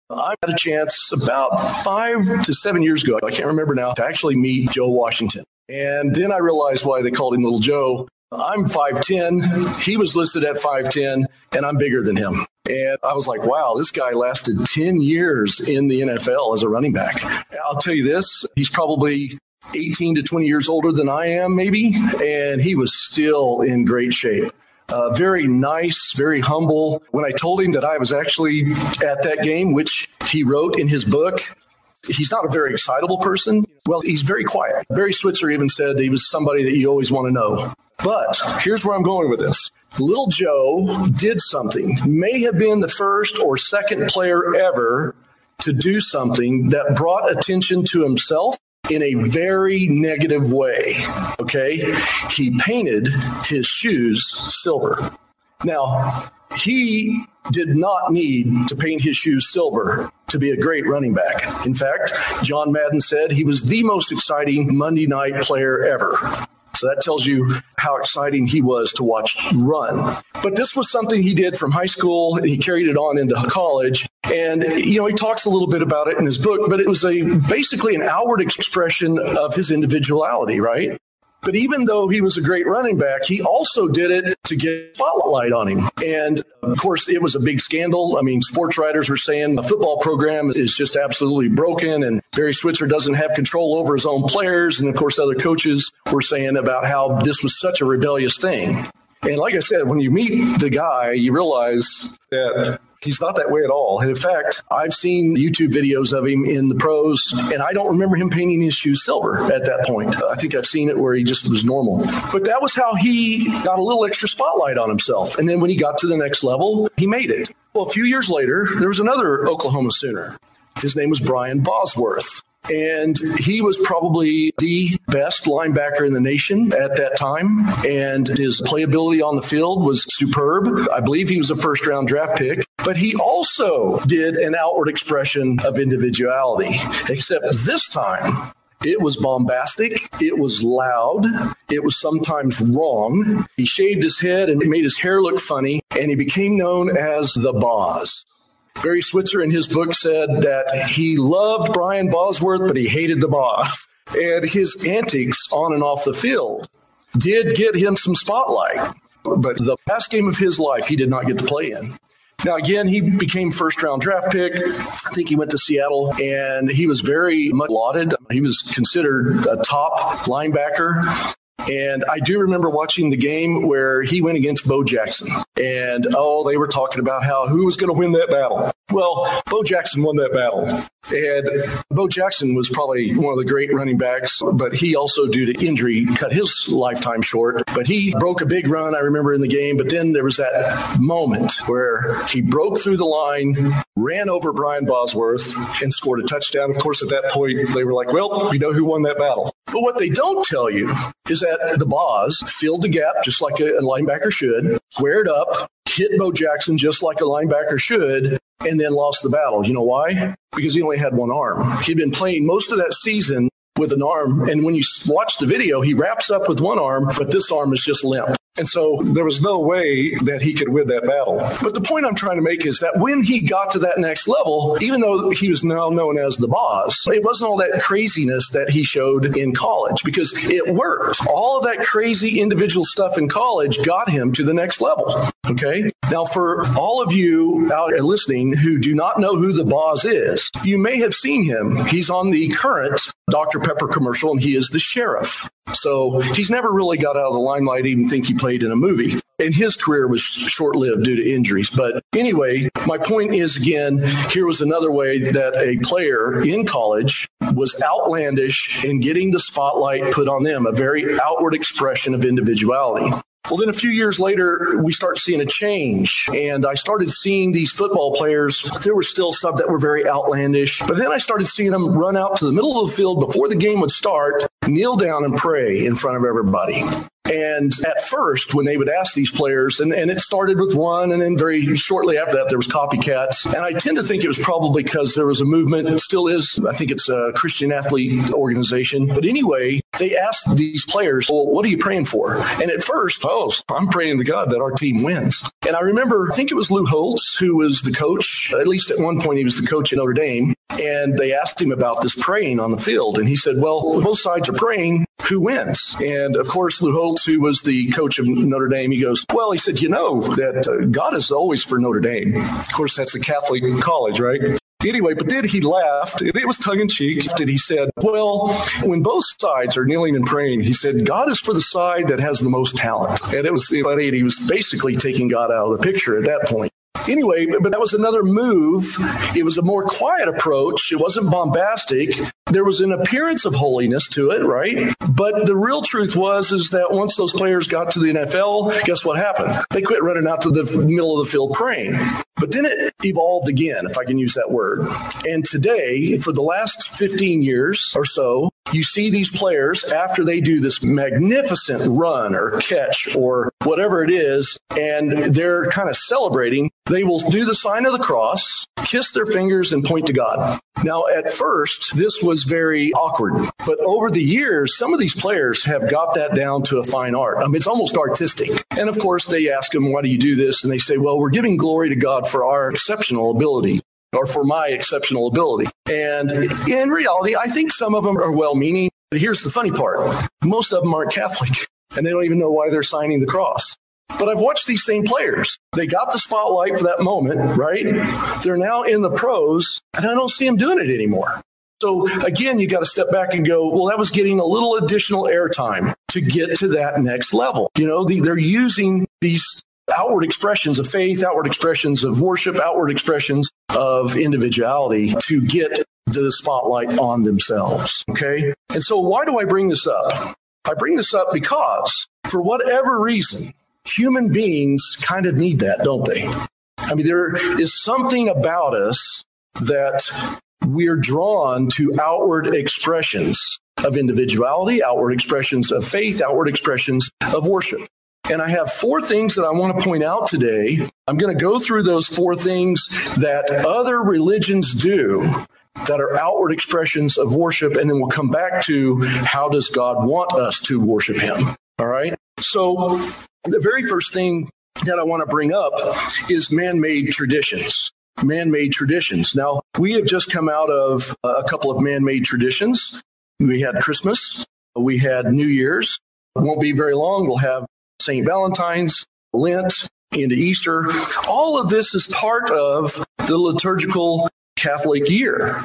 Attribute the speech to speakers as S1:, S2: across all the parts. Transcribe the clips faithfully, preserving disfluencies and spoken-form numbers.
S1: I had a chance about five to seven years ago, I can't remember now, to actually meet Joe Washington. And then I realized why they called him Little Joe. I'm five ten. He was listed at five ten, and I'm bigger than him. And I was like, wow, this guy lasted ten years in the N F L as a running back. I'll tell you this, he's probably eighteen to twenty years older than I am, maybe, and he was still in great shape. Uh, very nice, very humble. When I told him that I was actually at that game, which he wrote in his book, he's not a very excitable person. Well, he's very quiet. Barry Switzer even said that he was somebody that you always want to know. But here's where I'm going with this. Little Joe did something, may have been the first or second player ever to do something that brought attention to himself in a very negative way. Okay. He painted his shoes silver. Now, he did not need to paint his shoes silver to be a great running back. In fact, John Madden said he was the most exciting Monday night player ever. So that tells you how exciting he was to watch run. But this was something he did from high school, and he carried it on into college. And, you know, he talks a little bit about it in his book, but it was a basically an outward expression of his individuality, right? But even though he was a great running back, he also did it to get spotlight on him. And of course, it was a big scandal. I mean, sports writers were saying the football program is just absolutely broken, and Barry Switzer doesn't have control over his own players. And of course, other coaches were saying about how this was such a rebellious thing. And like I said, when you meet the guy, you realize that he's not that way at all. And in fact, I've seen YouTube videos of him in the pros, and I don't remember him painting his shoes silver at that point. I think I've seen it where he just was normal. But that was how he got a little extra spotlight on himself. And then when he got to the next level, he made it. Well, a few years later, there was another Oklahoma Sooner. His name was Brian Bosworth. And he was probably the best linebacker in the nation at that time. And his playability on the field was superb. I believe he was a first round draft pick. But he also did an outward expression of individuality, except this time it was bombastic. It was loud. It was sometimes wrong. He shaved his head and made his hair look funny. And he became known as the Boz. Barry Switzer in his book said that he loved Brian Bosworth, but he hated the Boz. And his antics on and off the field did get him some spotlight. But the last game of his life, he did not get to play in. Now, again, he became first-round draft pick. I think he went to Seattle, and he was very much lauded. He was considered a top linebacker. And I do remember watching the game where he went against Bo Jackson. And, oh, they were talking about how who was going to win that battle. Well, Bo Jackson won that battle. And Bo Jackson was probably one of the great running backs, but he also, due to injury, cut his lifetime short. But he broke a big run, I remember, in the game. But then there was that moment where he broke through the line, ran over Brian Bosworth, and scored a touchdown. Of course, at that point, they were like, well, we know who won that battle. But what they don't tell you is that the Boz filled the gap just like a, a linebacker should, squared up, hit Bo Jackson just like a linebacker should, and then lost the battle. You know why? Because he only had one arm. He'd been playing most of that season with an arm, and when you watch the video, he wraps up with one arm, but this arm is just limp. And so there was no way that he could win that battle. But the point I'm trying to make is that when he got to that next level, even though he was now known as the Boz, it wasn't all that craziness that he showed in college, because it worked. All of that crazy individual stuff in college got him to the next level. Okay. Now, for all of you out there listening who do not know who the Boz is, you may have seen him. He's on the current Doctor Pepper commercial, and he is the sheriff. So he's never really got out of the limelight. I even think he played in a movie. And his career was short-lived due to injuries. But anyway, my point is, again, here was another way that a player in college was outlandish in getting the spotlight put on them, a very outward expression of individuality. Well, then a few years later, we start seeing a change. And I started seeing these football players. There were still some that were very outlandish. But then I started seeing them run out to the middle of the field before the game would start, kneel down and pray in front of everybody. And at first, when they would ask these players, and, and it started with one, and then very shortly after that, there was copycats. And I tend to think it was probably because there was a movement, it still is, I think it's a Christian athlete organization. But anyway, they asked these players, well, what are you praying for? And at first, oh, I'm praying to God that our team wins. And I remember, I think it was Lou Holtz, who was the coach, at least at one point he was the coach at Notre Dame. And they asked him about this praying on the field. And he said, well, both sides are praying. Who wins? And of course, Lou Holtz, who was the coach of Notre Dame, he goes, well, he said, you know, that uh, God is always for Notre Dame. Of course, that's a Catholic college, right? Anyway, but then he laughed, and it was tongue-in-cheek, and he said, well, when both sides are kneeling and praying, he said, God is for the side that has the most talent. And it was funny, he was basically taking God out of the picture at that point. Anyway, but that was another move. It was a more quiet approach. It wasn't bombastic. There was an appearance of holiness to it, right? But the real truth was is that once those players got to the N F L, guess what happened? They quit running out to the middle of the field praying. But then it evolved again, if I can use that word. And today, for the last fifteen years or so, you see these players after they do this magnificent run or catch or whatever it is, and they're kind of celebrating. They will do the sign of the cross, kiss their fingers, and point to God. Now, at first, this was very awkward. But over the years, some of these players have got that down to a fine art. I mean, it's almost artistic. And of course, they ask them, why do you do this? And they say, well, we're giving glory to God for our exceptional ability, or for my exceptional ability. And in reality, I think some of them are well-meaning. But here's the funny part. Most of them aren't Catholic, and they don't even know why they're signing the cross. But I've watched these same players. They got the spotlight for that moment, right? They're now in the pros, and I don't see them doing it anymore. So again, you got to step back and go, well, that was getting a little additional airtime to get to that next level. You know, the, they're using these outward expressions of faith, outward expressions of worship, outward expressions of individuality to get the spotlight on themselves. Okay. And so why do I bring this up? I bring this up because for whatever reason, human beings kind of need that, don't they? I mean, there is something about us that we're drawn to outward expressions of individuality, outward expressions of faith, outward expressions of worship. And I have four things that I want to point out today. I'm going to go through those four things that other religions do that are outward expressions of worship, and then we'll come back to how does God want us to worship him. All right. So the very first thing that I want to bring up is man-made traditions. Man-made traditions. Now, we have just come out of a couple of man-made traditions. We had Christmas. We had New Year's. It won't be very long. We'll have Saint Valentine's, Lent, into Easter. All of this is part of the liturgical Catholic year.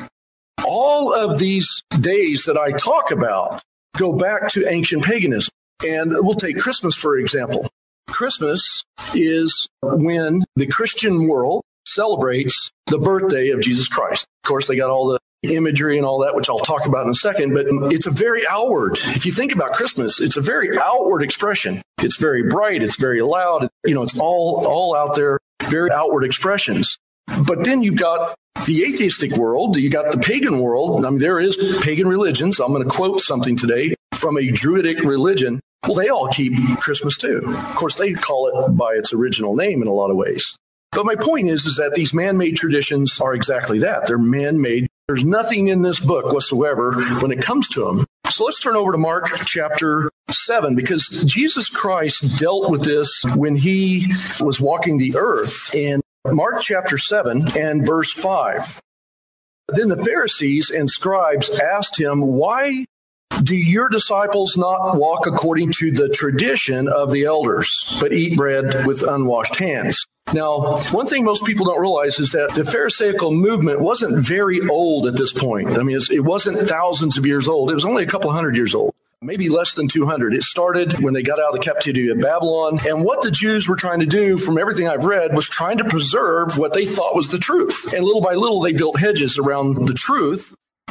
S1: All of these days that I talk about go back to ancient paganism. And we'll take Christmas, for example. Christmas is when the Christian world celebrates the birthday of Jesus Christ. Of course, they got all the imagery and all that, which I'll talk about in a second, but it's a very outward. If you think about Christmas, it's a very outward expression. It's very bright. It's very loud. You know, it's all, all out there, very outward expressions. But then you've got the atheistic world. You got the pagan world. I mean, there is pagan religions. I'm going to quote something today from a Druidic religion. Well, they all keep Christmas too. Of course, they call it by its original name in a lot of ways. But my point is, is that these man-made traditions are exactly that. They're man-made. There's nothing in this book whatsoever when it comes to them. So let's turn over to Mark chapter seven, because Jesus Christ dealt with this when he was walking the earth in Mark chapter seven and verse five. Then the Pharisees and scribes asked him, why do your disciples not walk according to the tradition of the elders, but eat bread with unwashed hands? Now, one thing most people don't realize is that the Pharisaical movement wasn't very old at this point. I mean, it wasn't thousands of years old. It was only a couple hundred years old, maybe less than two hundred. It started when they got out of the captivity of Babylon. And what the Jews were trying to do, from everything I've read, was trying to preserve what they thought was the truth. And little by little, they built hedges around the truth.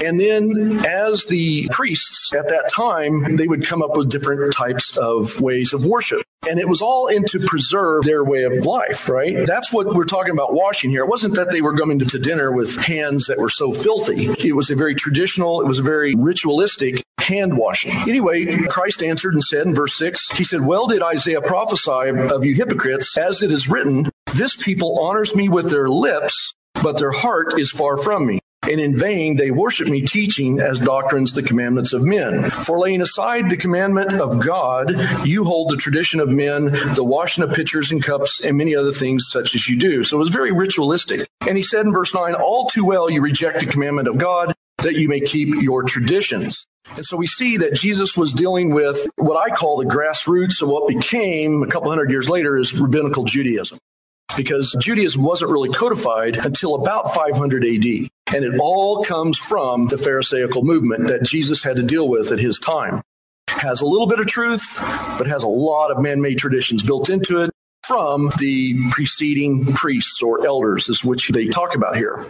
S1: And then as the priests at that time, they would come up with different types of ways of worship. And it was all in to preserve their way of life, right? That's what we're talking about washing here. It wasn't that they were going to dinner with hands that were so filthy. It was a very traditional, it was a very ritualistic hand washing. Anyway, Christ answered and said in verse six, he said, well did Isaiah prophesy of you hypocrites, as it is written, this people honors me with their lips, but their heart is far from me. And in vain they worship me, teaching as doctrines the commandments of men. For laying aside the commandment of God, you hold the tradition of men, the washing of pitchers and cups, and many other things such as you do. So it was very ritualistic. And he said in verse nine, all too well you reject the commandment of God, that you may keep your traditions. And so we see that Jesus was dealing with what I call the grassroots of what became, a couple hundred years later, is rabbinical Judaism. Because Judaism wasn't really codified until about five hundred A D. And it all comes from the Pharisaical movement that Jesus had to deal with at his time. Has a little bit of truth, but has a lot of man-made traditions built into it from the preceding priests or elders, is which they talk about here.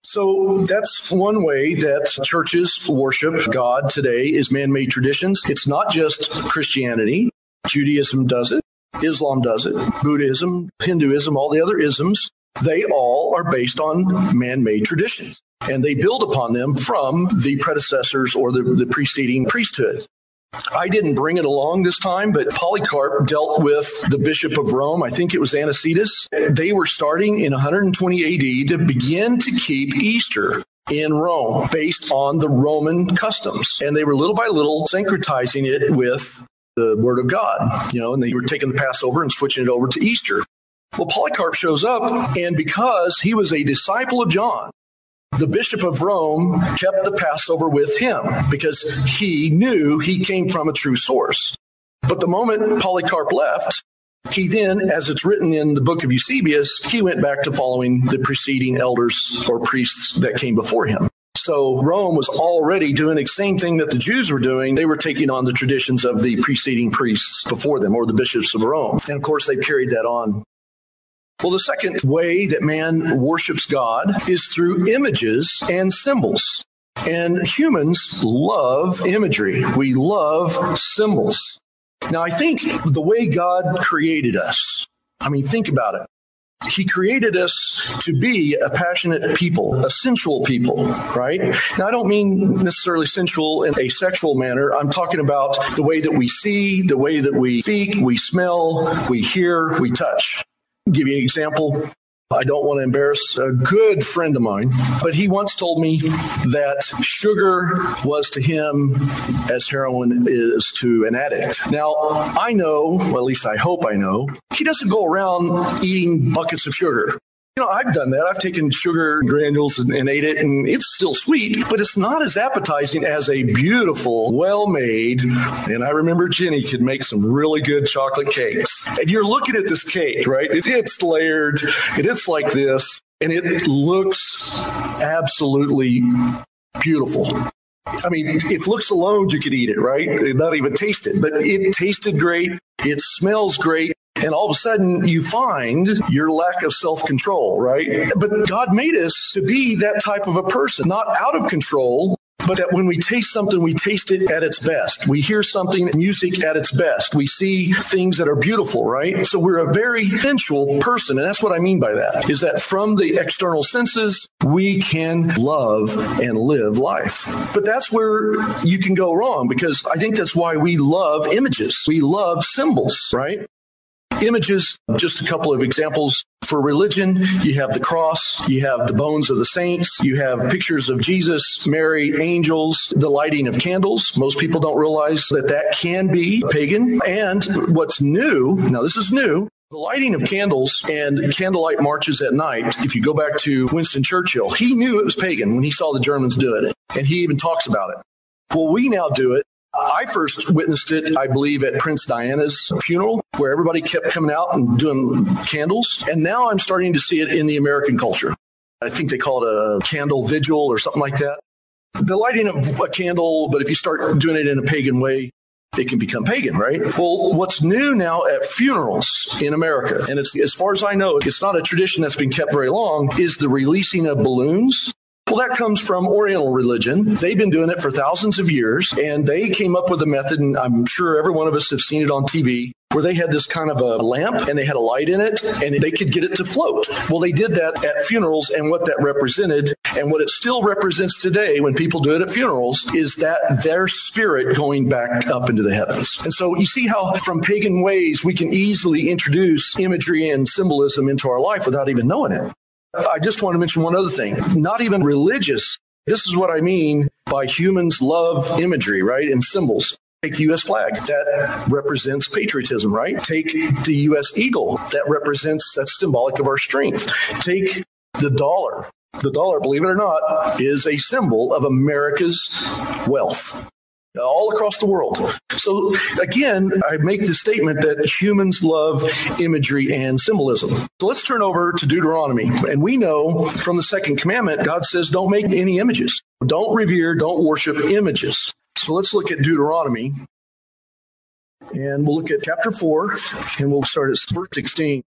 S1: So that's one way that churches worship God today is man-made traditions. It's not just Christianity. Judaism does it. Islam does it, Buddhism, Hinduism, all the other isms, they all are based on man-made traditions. And they build upon them from the predecessors or the, the preceding priesthood. I didn't bring it along this time, but Polycarp dealt with the Bishop of Rome. I think it was Anicetus. They were starting in one hundred twenty A D to begin to keep Easter in Rome based on the Roman customs. And they were little by little syncretizing it with the word of God, you know, and they were taking the Passover and switching it over to Easter. Well, Polycarp shows up, and because he was a disciple of John, the Bishop of Rome kept the Passover with him because he knew he came from a true source. But the moment Polycarp left, he then, as it's written in the book of Eusebius, he went back to following the preceding elders or priests that came before him. So Rome was already doing the same thing that the Jews were doing. They were taking on the traditions of the preceding priests before them, or the bishops of Rome. And of course, they carried that on. Well, the second way that man worships God is through images and symbols. And humans love imagery. We love symbols. Now, I think the way God created us, I mean, think about it. He created us to be a passionate people, a sensual people, right? Now, I don't mean necessarily sensual in a sexual manner. I'm talking about the way that we see, the way that we speak, we smell, we hear, we touch. I'll give you an example. I don't want to embarrass a good friend of mine, but he once told me that sugar was to him as heroin is to an addict. Now, I know, well, at least I hope I know, he doesn't go around eating buckets of sugar. You know, I've done that. I've taken sugar granules and, and ate it, and it's still sweet, but it's not as appetizing as a beautiful, well-made, and I remember Jenny could make some really good chocolate cakes. And you're looking at this cake, right? It, it's layered, and it's like this, and it looks absolutely beautiful. I mean, if looks alone, you could eat it, right? Not even taste it, but it tasted great. It smells great. And all of a sudden, you find your lack of self-control, right? But God made us to be that type of a person, not out of control, but that when we taste something, we taste it at its best. We hear something, music at its best. We see things that are beautiful, right? So we're a very sensual person. And that's what I mean by that, is that from the external senses, we can love and live life. But that's where you can go wrong, because I think that's why we love images. We love symbols, right? Images, just a couple of examples. For religion, you have the cross, you have the bones of the saints, you have pictures of Jesus, Mary, angels, the lighting of candles. Most people don't realize that that can be pagan. And what's new, now this is new, the lighting of candles and candlelight marches at night, if you go back to Winston Churchill, he knew it was pagan when he saw the Germans do it. And he even talks about it. Well, we now do it. I first witnessed it, I believe, at Princess Diana's funeral, where everybody kept coming out and doing candles. And now I'm starting to see it in the American culture. I think they call it a candle vigil or something like that. The lighting of a candle, but if you start doing it in a pagan way, it can become pagan, right? Well, what's new now at funerals in America, and it's as far as I know, it's not a tradition that's been kept very long, is the releasing of balloons. Well, that comes from Oriental religion. They've been doing it for thousands of years, and they came up with a method, and I'm sure every one of us have seen it on T V, where they had this kind of a lamp and they had a light in it and they could get it to float. Well, they did that at funerals, and what that represented and what it still represents today when people do it at funerals is that their spirit going back up into the heavens. And so you see how from pagan ways we can easily introduce imagery and symbolism into our life without even knowing it. I just want to mention one other thing, not even religious. This is what I mean by humans love imagery, right? And symbols. Take the U S flag, that represents patriotism, right? Take the U S eagle, that represents, that's symbolic of our strength. Take the dollar. The dollar, believe it or not, is a symbol of America's wealth all across the world. So again, I make the statement that humans love imagery and symbolism. So let's turn over to Deuteronomy. And we know from the second commandment, God says, don't make any images. Don't revere, don't worship images. So let's look at Deuteronomy, and we'll look at chapter four, and we'll start at verse sixteen.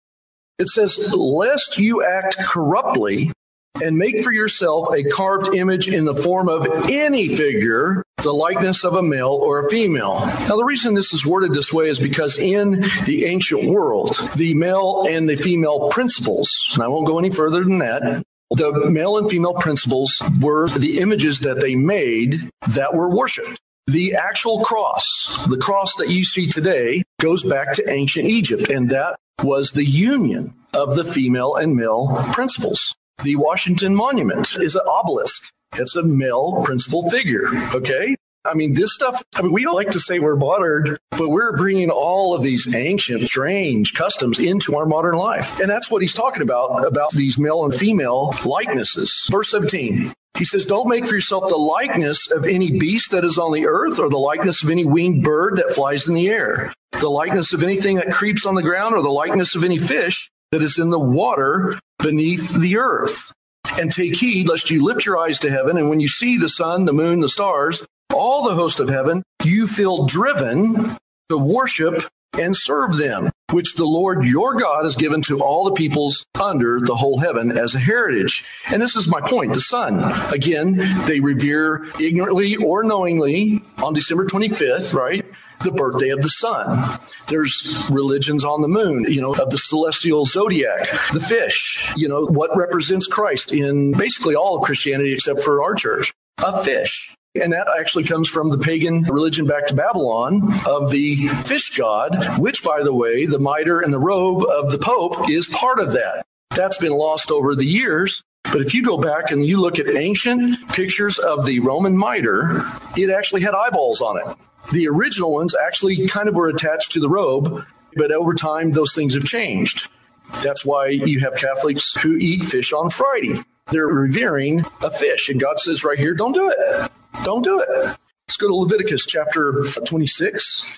S1: It says, lest you act corruptly and make for yourself a carved image in the form of any figure, the likeness of a male or a female. Now, the reason this is worded this way is because in the ancient world, the male and the female principles, and I won't go any further than that, the male and female principles were the images that they made that were worshipped. The actual cross, the cross that you see today, goes back to ancient Egypt, and that was the union of the female and male principles. The Washington Monument is an obelisk. It's a male principal figure, okay? I mean, this stuff, I mean, we don't like to say we're modern, but we're bringing all of these ancient, strange customs into our modern life. And that's what he's talking about, about these male and female likenesses. Verse seventeen, he says, don't make for yourself the likeness of any beast that is on the earth, or the likeness of any winged bird that flies in the air, the likeness of anything that creeps on the ground, or the likeness of any fish that is in the water beneath the earth. And take heed lest you lift your eyes to heaven, and when you see the sun, the moon, the stars, all the host of heaven, you feel driven to worship and serve them, which the Lord your God has given to all the peoples under the whole heaven as a heritage. And this is my point, the sun. Again, they revere ignorantly or knowingly on December twenty-fifth, right? The birthday of the sun. There's religions on the moon, you know, of the celestial zodiac, the fish, you know, what represents Christ in basically all of Christianity except for our church, a fish. And that actually comes from the pagan religion back to Babylon of the fish god, which, by the way, the mitre and the robe of the Pope is part of that. That's been lost over the years. But if you go back and you look at ancient pictures of the Roman mitre, it actually had eyeballs on it. The original ones actually kind of were attached to the robe, but over time, those things have changed. That's why you have Catholics who eat fish on Friday. They're revering a fish, and God says right here, don't do it. Don't do it. Let's go to Leviticus chapter twenty-six.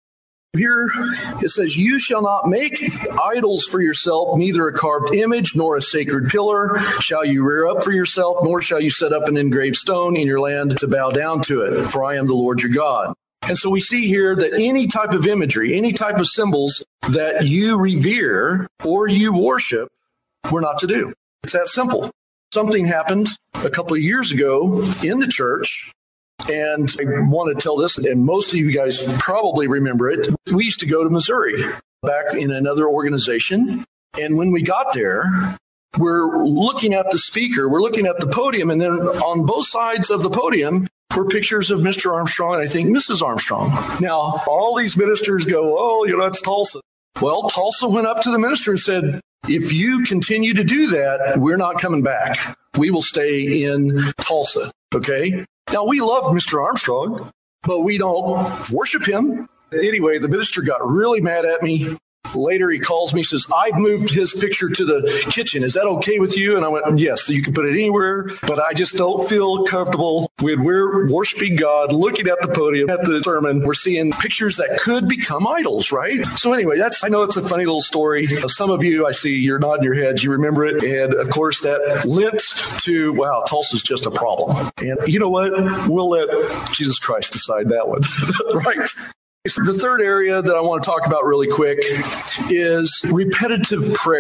S1: Here it says, you shall not make idols for yourself, neither a carved image nor a sacred pillar shall you rear up for yourself, nor shall you set up an engraved stone in your land to bow down to it, for I am the Lord your God. And so we see here that any type of imagery, any type of symbols that you revere or you worship, we're not to do. It's that simple. Something happened a couple of years ago in the church, and I want to tell this, and most of you guys probably remember it. We used to go to Missouri back in another organization, and when we got there, we're looking at the speaker, we're looking at the podium, and then on both sides of the podium were pictures of Mister Armstrong and I think Missus Armstrong. Now, all these ministers go, oh, you know, that's Tulsa. Well, Tulsa went up to the minister and said, if you continue to do that, we're not coming back. We will stay in Tulsa, okay? Now, we love Mister Armstrong, but we don't worship him. Anyway, the minister got really mad at me. Later, he calls me, says, I've moved his picture to the kitchen. Is that okay with you? And I went, yes, so you can put it anywhere, but I just don't feel comfortable when we're worshiping God, looking at the podium, at the sermon. We're seeing pictures that could become idols, right? So anyway, that's, I know it's a funny little story. Some of you, I see you're nodding your heads, you remember it. And of course, that lent to, wow, Tulsa's just a problem. And you know what? We'll let Jesus Christ decide that one, right? So the third area that I want to talk about really quick is repetitive prayer.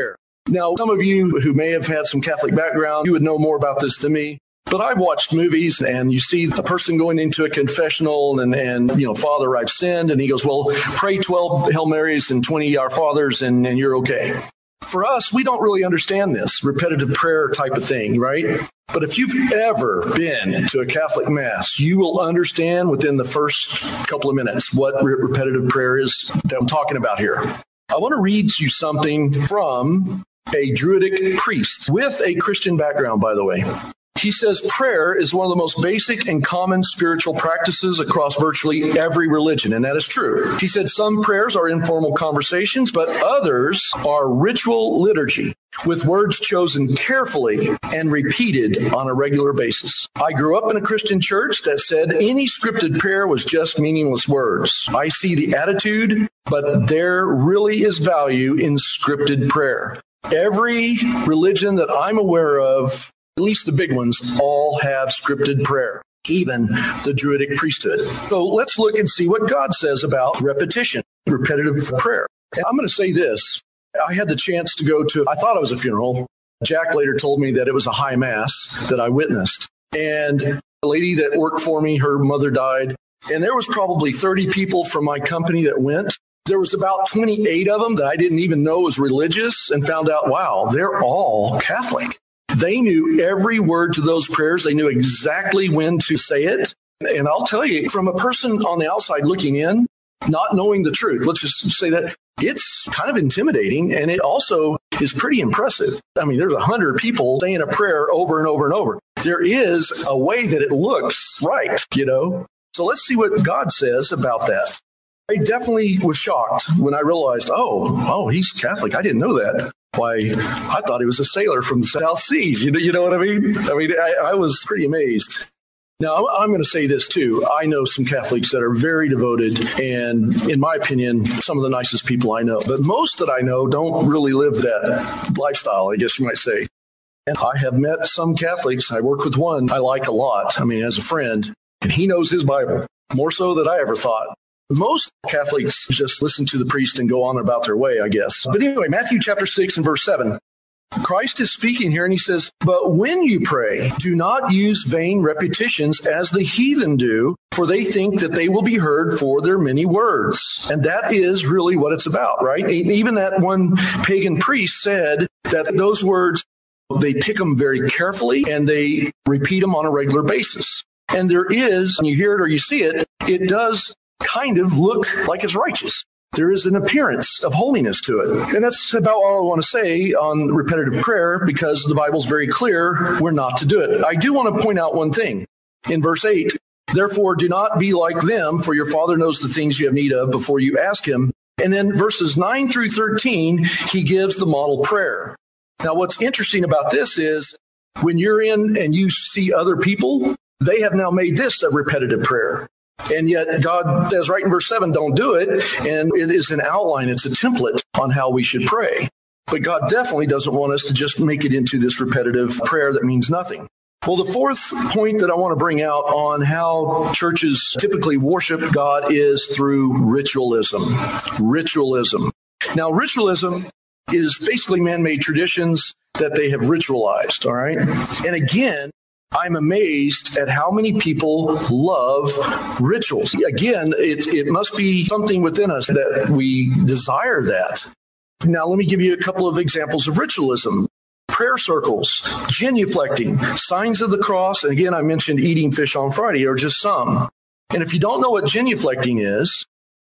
S1: Now, some of you who may have had some Catholic background, you would know more about this than me. But I've watched movies and you see a person going into a confessional and, and you know, Father, I've sinned. And he goes, well, pray twelve Hail Marys and twenty Our Fathers and, and you're okay. For us, we don't really understand this repetitive prayer type of thing, right? But if you've ever been to a Catholic Mass, you will understand within the first couple of minutes what re- repetitive prayer is that I'm talking about here. I want to read you something from a Druidic priest with a Christian background, by the way. He says prayer is one of the most basic and common spiritual practices across virtually every religion, and that is true. He said some prayers are informal conversations, but others are ritual liturgy, with words chosen carefully and repeated on a regular basis. I grew up in a Christian church that said any scripted prayer was just meaningless words. I see the attitude, but there really is value in scripted prayer. Every religion that I'm aware of, at least the big ones, all have scripted prayer, even the Druidic priesthood. So let's look and see what God says about repetition, repetitive prayer. And I'm going to say this. I had the chance to go to, I thought it was a funeral. Jack later told me that it was a high mass that I witnessed. And a lady that worked for me, her mother died. And there was probably thirty people from my company that went. There was about twenty-eight of them that I didn't even know was religious and found out, wow, they're all Catholic. They knew every word to those prayers. They knew exactly when to say it. And I'll tell you, from a person on the outside looking in, not knowing the truth, let's just say that it's kind of intimidating. And it also is pretty impressive. I mean, there's a hundred people saying a prayer over and over and over. There is a way that it looks right, you know. So let's see what God says about that. I definitely was shocked when I realized, oh, oh, he's Catholic. I didn't know that. Why, I thought he was a sailor from the South Seas. You know, you know what I mean? I mean, I, I was pretty amazed. Now, I'm going to say this, too. I know some Catholics that are very devoted and, in my opinion, some of the nicest people I know. But most that I know don't really live that lifestyle, I guess you might say. And I have met some Catholics. I work with one I like a lot, I mean, as a friend, and he knows his Bible, more so than I ever thought. Most Catholics just listen to the priest and go on about their way, I guess. But anyway, Matthew chapter six and verse seven. Christ is speaking here and he says, but when you pray, do not use vain repetitions as the heathen do, for they think that they will be heard for their many words. And that is really what it's about, right? Even that one pagan priest said that those words, they pick them very carefully and they repeat them on a regular basis. And there is, when you hear it or you see it, it does kind of look like it's righteous. There is an appearance of holiness to it. And that's about all I want to say on repetitive prayer, because the Bible's very clear we're not to do it. I do want to point out one thing. In verse eight, therefore do not be like them, for your Father knows the things you have need of before you ask him. And then verses nine through thirteen, he gives the model prayer. Now, what's interesting about this is when you're in and you see other people, they have now made this a repetitive prayer. And yet God says right in verse seven, don't do it. And it is an outline. It's a template on how we should pray. But God definitely doesn't want us to just make it into this repetitive prayer that means nothing. Well, the fourth point that I want to bring out on how churches typically worship God is through ritualism. Ritualism. Now, ritualism is basically man-made traditions that they have ritualized, all right? And again, I'm amazed at how many people love rituals. Again, it, it must be something within us that we desire that. Now, let me give you a couple of examples of ritualism. Prayer circles, genuflecting, signs of the cross, and again, I mentioned eating fish on Friday, are just some. And if you don't know what genuflecting is,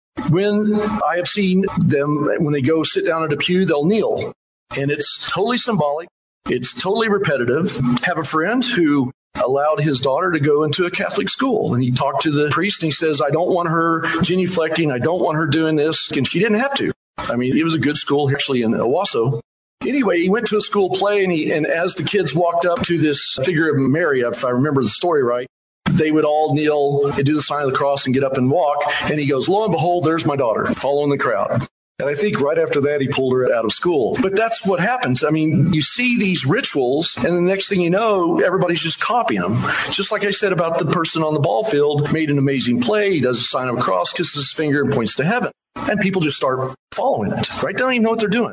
S1: when I have seen them, when they go sit down at a pew, they'll kneel. And it's totally symbolic. It's totally repetitive. I have a friend who allowed his daughter to go into a Catholic school. And he talked to the priest and he says, I don't want her genuflecting. I don't want her doing this. And she didn't have to. I mean, it was a good school actually in Owasso. Anyway, he went to a school play and, he, and as the kids walked up to this figure of Mary, if I remember the story right, they would all kneel and do the sign of the cross and get up and walk. And he goes, lo and behold, there's my daughter following the crowd. And I think right after that, he pulled her out of school. But that's what happens. I mean, you see these rituals, and the next thing you know, everybody's just copying them. Just like I said about the person on the ball field, made an amazing play. He does a sign of a cross, kisses his finger, and points to heaven. And people just start following it, right? They don't even know what they're doing.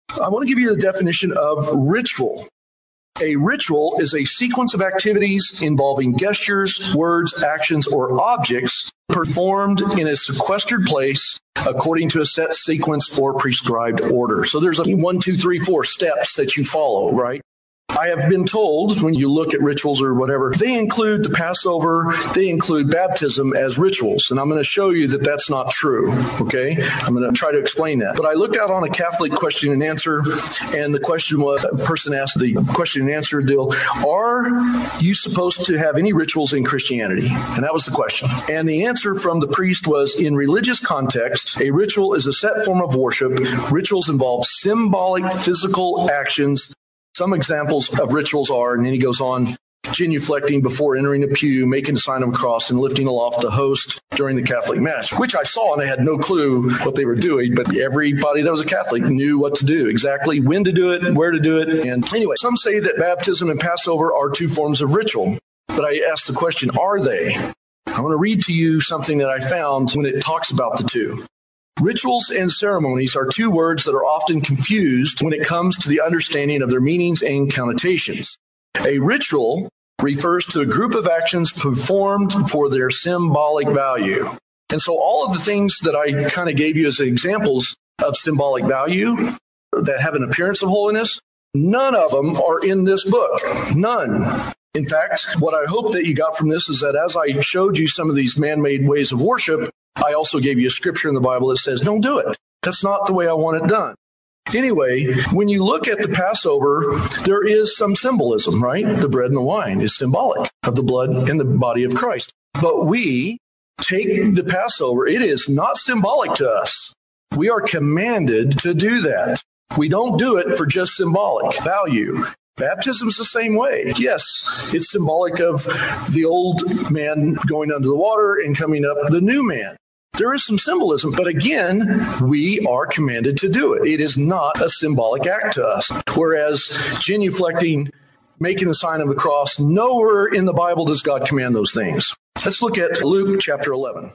S1: I want to give you the definition of ritual. A ritual is a sequence of activities involving gestures, words, actions, or objects performed in a sequestered place according to a set sequence or prescribed order. So there's a one, two, three, four steps that you follow, right? I have been told when you look at rituals or whatever, they include the Passover, they include baptism as rituals. And I'm going to show you that that's not true, okay? I'm going to try to explain that. But I looked out on a Catholic question and answer, and the question was, a person asked the question and answer deal, are you supposed to have any rituals in Christianity? And that was the question. And the answer from the priest was, in religious context, a ritual is a set form of worship. Rituals involve symbolic physical actions. Some examples of rituals are, and then he goes on, genuflecting before entering a pew, making a sign of a cross, and lifting aloft the host during the Catholic Mass, which I saw and I had no clue what they were doing, but everybody that was a Catholic knew what to do, exactly when to do it, where to do it. And anyway, some say that baptism and Passover are two forms of ritual, but I asked the question, are they? I want to read to you something that I found when it talks about the two. Rituals and ceremonies are two words that are often confused when it comes to the understanding of their meanings and connotations. A ritual refers to a group of actions performed for their symbolic value. And so all of the things that I kind of gave you as examples of symbolic value that have an appearance of holiness, none of them are in this book. None. In fact, what I hope that you got from this is that as I showed you some of these man-made ways of worship, I also gave you a scripture in the Bible that says, don't do it. That's not the way I want it done. Anyway, when you look at the Passover, there is some symbolism, right? The bread and the wine is symbolic of the blood and the body of Christ. But we take the Passover. It is not symbolic to us. We are commanded to do that. We don't do it for just symbolic value. Baptism is the same way. Yes, it's symbolic of the old man going under the water and coming up the new man. There is some symbolism, but again, we are commanded to do it. It is not a symbolic act to us. Whereas genuflecting, making the sign of the cross, nowhere in the Bible does God command those things. Let's look at Luke chapter eleven.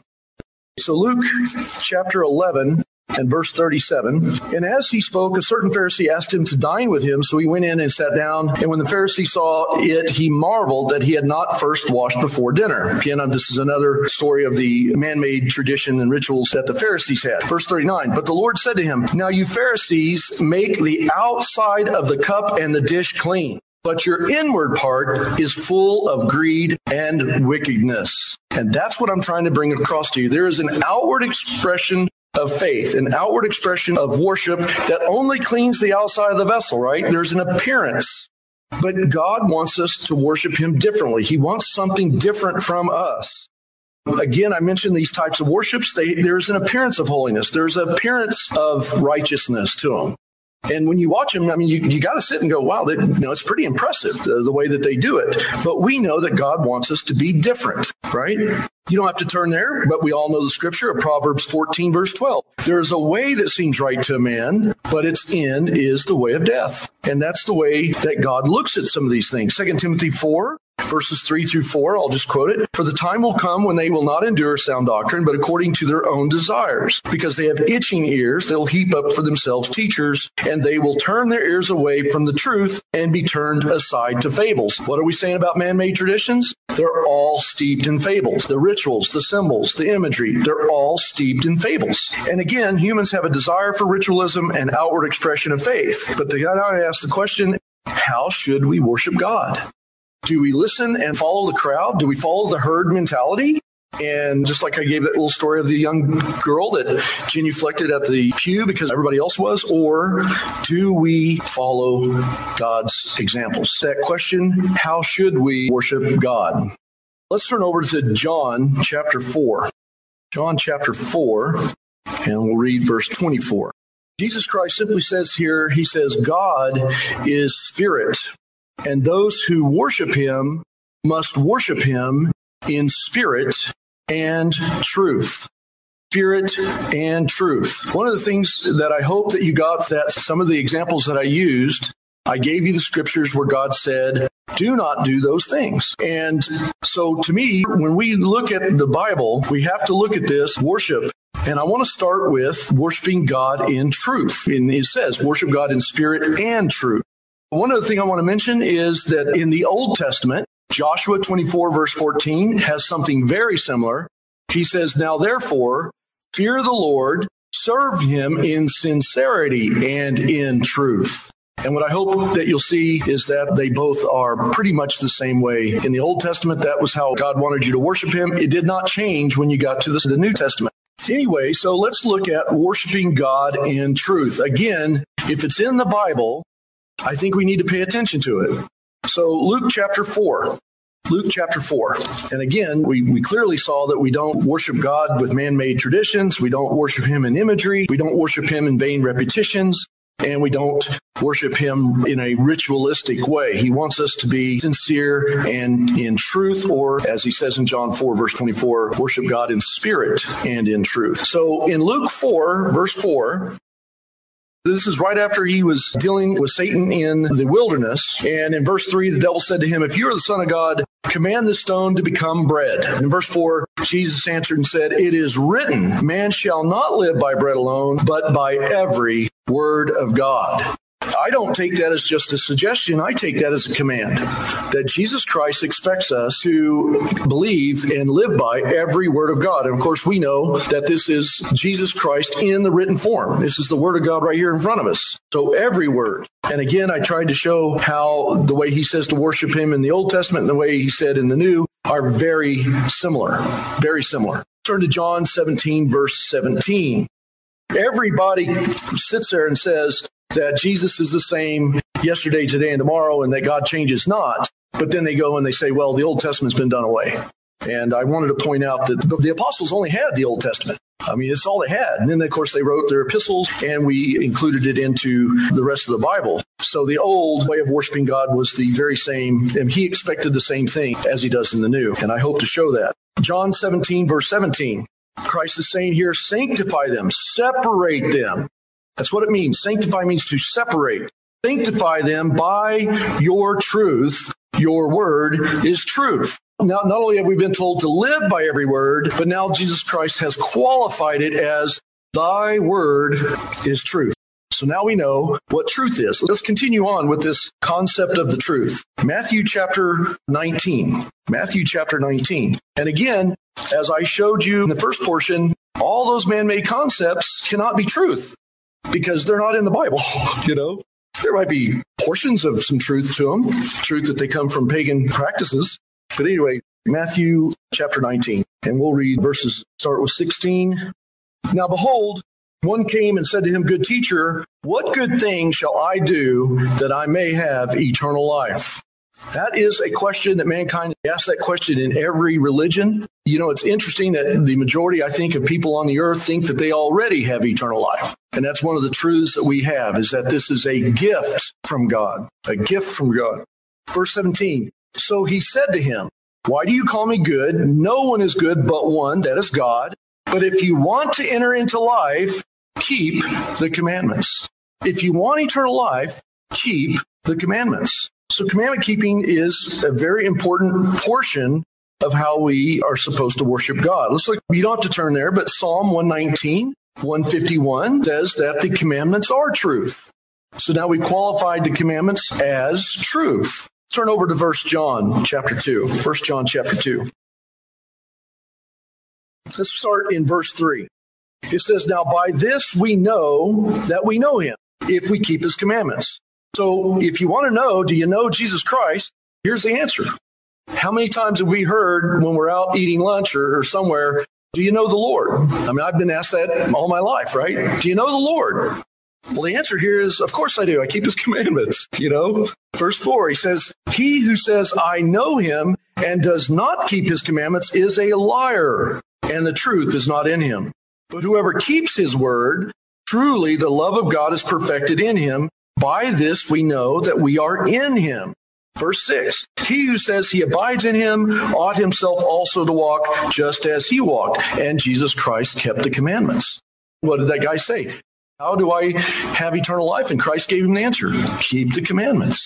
S1: So Luke chapter eleven and verse thirty-seven, and as he spoke, a certain Pharisee asked him to dine with him. So he went in and sat down. And when the Pharisee saw it, he marveled that he had not first washed before dinner. Again, this is another story of the man-made tradition and rituals that the Pharisees had. Verse thirty-nine, but the Lord said to him, now you Pharisees make the outside of the cup and the dish clean, but your inward part is full of greed and wickedness. And that's what I'm trying to bring across to you. There is an outward expression of faith, an outward expression of worship that only cleans the outside of the vessel, right? There's an appearance, but God wants us to worship him differently. He wants something different from us. Again, I mentioned these types of worships. They, there's an appearance of holiness. There's an appearance of righteousness to them. And when you watch them, I mean, you, you got to sit and go, wow, they, you know, it's pretty impressive, the, the way that they do it. But we know that God wants us to be different, right? You don't have to turn there, but we all know the scripture of Proverbs fourteen, verse twelve. There is a way that seems right to a man, but its end is the way of death. And that's the way that God looks at some of these things. Second Timothy four, verses three through four, I'll just quote it. For the time will come when they will not endure sound doctrine, but according to their own desires. Because they have itching ears, they'll heap up for themselves teachers, and they will turn their ears away from the truth and be turned aside to fables. What are we saying about man-made traditions? They're all steeped in fables. The rituals, the symbols, the imagery, they're all steeped in fables. And again, humans have a desire for ritualism and outward expression of faith. But the, I ask the question, how should we worship God? Do we listen and follow the crowd? Do we follow the herd mentality? And just like I gave that little story of the young girl that genuflected at the pew because everybody else was, or do we follow God's examples? That question, how should we worship God? Let's turn over to John chapter four. John chapter four, and we'll read verse twenty-four. Jesus Christ simply says here, he says, God is spirit, and those who worship him must worship him in spirit and truth. Spirit and truth. One of the things that I hope that you got, that some of the examples that I used, I gave you the scriptures where God said, do not do those things. And so to me, when we look at the Bible, we have to look at this worship And I want to start with worshiping God in truth. And it says, worship God in spirit and truth. One other thing I want to mention is that in the Old Testament, Joshua twenty-four, verse fourteen, has something very similar. He says, now therefore, fear the Lord, serve him in sincerity and in truth. And what I hope that you'll see is that they both are pretty much the same way. In the Old Testament, that was how God wanted you to worship him. It did not change when you got to the, the New Testament. Anyway, so let's look at worshiping God in truth. Again, if it's in the Bible, I think we need to pay attention to it. So Luke chapter four. Luke chapter four. And again, we, we clearly saw that we don't worship God with man-made traditions. We don't worship him in imagery. We don't worship him in vain repetitions. And we don't worship him in a ritualistic way. He wants us to be sincere and in truth, or as he says in John four, verse twenty-four, worship God in spirit and in truth. So in Luke four, verse four, this is right after he was dealing with Satan in the wilderness. And in verse three, the devil said to him, if you are the Son of God, command this stone to become bread. In verse four, Jesus answered and said, it is written, man shall not live by bread alone, but by every word of God. I don't take that as just a suggestion. I take that as a command that Jesus Christ expects us to believe and live by every word of God. And of course, we know that this is Jesus Christ in the written form. This is the word of God right here in front of us. So every word. And again, I tried to show how the way he says to worship him in the Old Testament and the way he said in the New are very similar, very similar. Turn to John seventeen, verse seventeen. Everybody sits there and says that Jesus is the same yesterday, today, and tomorrow, and that God changes not. But then they go and they say, well, the Old Testament's been done away. And I wanted to point out that the apostles only had the Old Testament. I mean, it's all they had. And then, of course, they wrote their epistles, and we included it into the rest of the Bible. So the old way of worshiping God was the very same, and he expected the same thing as he does in the new. And I hope to show that. John seventeen, verse seventeen, Christ is saying here, sanctify them, separate them. That's what it means. Sanctify means to separate. Sanctify them by your truth. Your word is truth. Now, not only have we been told to live by every word, but now Jesus Christ has qualified it as thy word is truth. So now we know what truth is. Let's continue on with this concept of the truth. Matthew chapter nineteen. Matthew chapter nineteen. And again, as I showed you in the first portion, all those man-made concepts cannot be truth because they're not in the Bible, you know. There might be portions of some truth to them, truth that they come from pagan practices. But anyway, Matthew chapter nineteen, and we'll read verses, start with sixteen. Now behold, one came and said to him, good teacher, what good thing shall I do that I may have eternal life? That is a question that mankind asks that question in every religion. You know, it's interesting that the majority, I think, of people on the earth think that they already have eternal life. And that's one of the truths that we have, is that this is a gift from God, a gift from God. Verse seventeen, so he said to him, why do you call me good? No one is good but one, that is God. But if you want to enter into life, keep the commandments. If you want eternal life, keep the commandments. So commandment keeping is a very important portion of how we are supposed to worship God. Let's look, you don't have to turn there, but Psalm one nineteen, one fifty-one says that the commandments are truth. So now we qualified the commandments as truth. Turn over to First John chapter two. First John chapter two. Let's start in verse three. It says, now by this we know that we know him, if we keep his commandments. So if you want to know, do you know Jesus Christ? Here's the answer. How many times have we heard when we're out eating lunch or, or somewhere, do you know the Lord? I mean, I've been asked that all my life, right? Do you know the Lord? Well, the answer here is, of course I do. I keep his commandments, you know. Verse four, he says, he who says, I know him and does not keep his commandments is a liar, and the truth is not in him. But whoever keeps his word, truly the love of God is perfected in him. By this we know that we are in him. Verse six, he who says he abides in him ought himself also to walk just as he walked. And Jesus Christ kept the commandments. What did that guy say? How do I have eternal life? And Christ gave him the answer. Keep the commandments.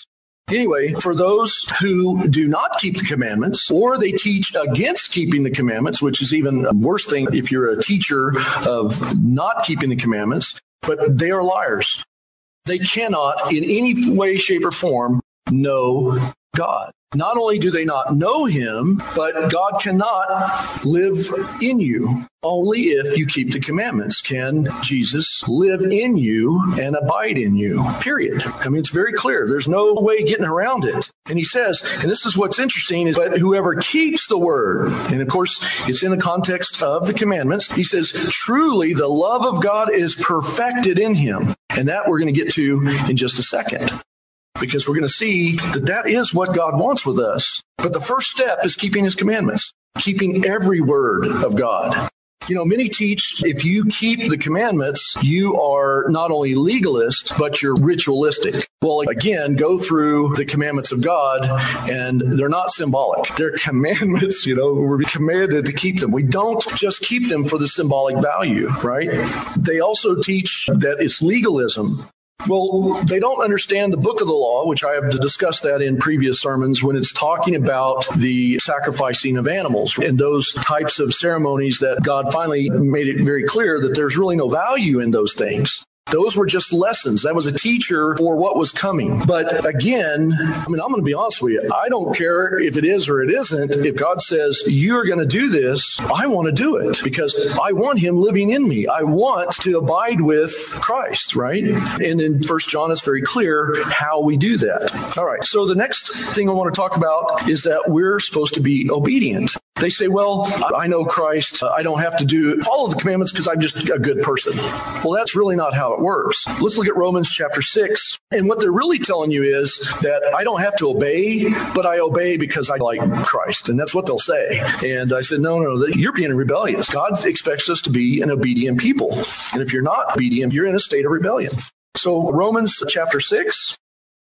S1: Anyway, for those who do not keep the commandments, or they teach against keeping the commandments, which is even a worse thing if you're a teacher of not keeping the commandments, but they are liars. They cannot in any way, shape, or form know God. Not only do they not know him, but God cannot live in you. Only if you keep the commandments can Jesus live in you and abide in you, period. I mean, it's very clear. There's no way getting around it. And he says, and this is what's interesting, is that whoever keeps the word, and of course, it's in the context of the commandments, he says, truly the love of God is perfected in him. And that we're going to get to in just a second, because we're going to see that that is what God wants with us. But the first step is keeping his commandments, keeping every word of God. You know, many teach if you keep the commandments, you are not only legalist, but you're ritualistic. Well, again, go through the commandments of God, and they're not symbolic. They're commandments, you know, we're commanded to keep them. We don't just keep them for the symbolic value, right? They also teach that it's legalism. Well, they don't understand the book of the law, which I have discussed that in previous sermons, when it's talking about the sacrificing of animals and those types of ceremonies that God finally made it very clear that there's really no value in those things. Those were just lessons. That was a teacher for what was coming. But again, I mean, I'm going to be honest with you. I don't care if it is or it isn't. If God says, you're going to do this, I want to do it because I want him living in me. I want to abide with Christ, right? And in First John, it's very clear how we do that. All right. So the next thing I want to talk about is that we're supposed to be obedient. They say, well, I know Christ. I don't have to do follow the commandments because I'm just a good person. Well, that's really not how it works. Let's look at Romans chapter six. And what they're really telling you is that I don't have to obey, but I obey because I like Christ. And that's what they'll say. And I said, no, no, you're being rebellious. God expects us to be an obedient people. And if you're not obedient, you're in a state of rebellion. So Romans chapter six